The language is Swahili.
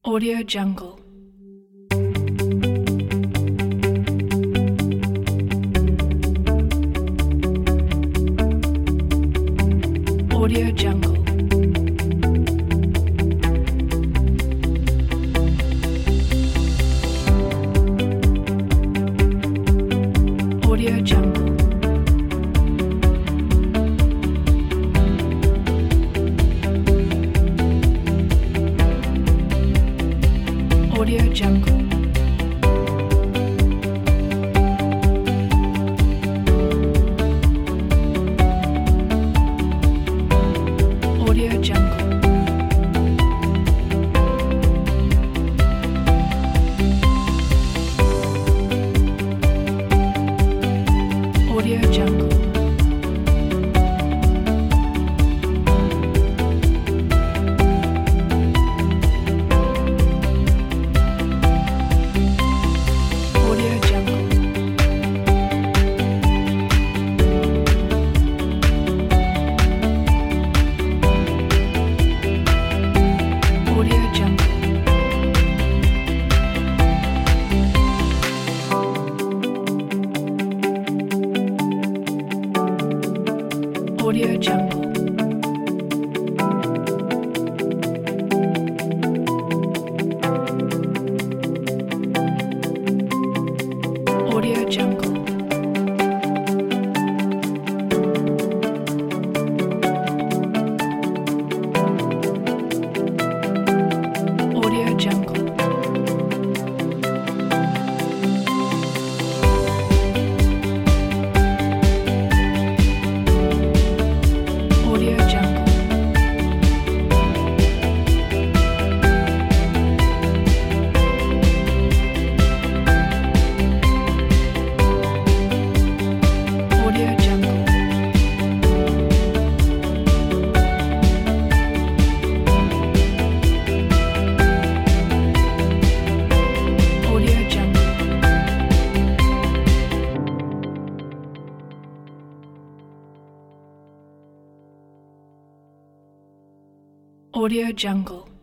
Audio Jungle. Audio Jungle. Audio Jungle. Audio Jungle. Audio Jungle. Audio Jungle. Audio Jungle. Audio Jungle. Audio Jungle. Audio Jungle. Audio Jungle. Audio Jungle. Audio Jungle. Audio Jungle. Audio Jungle.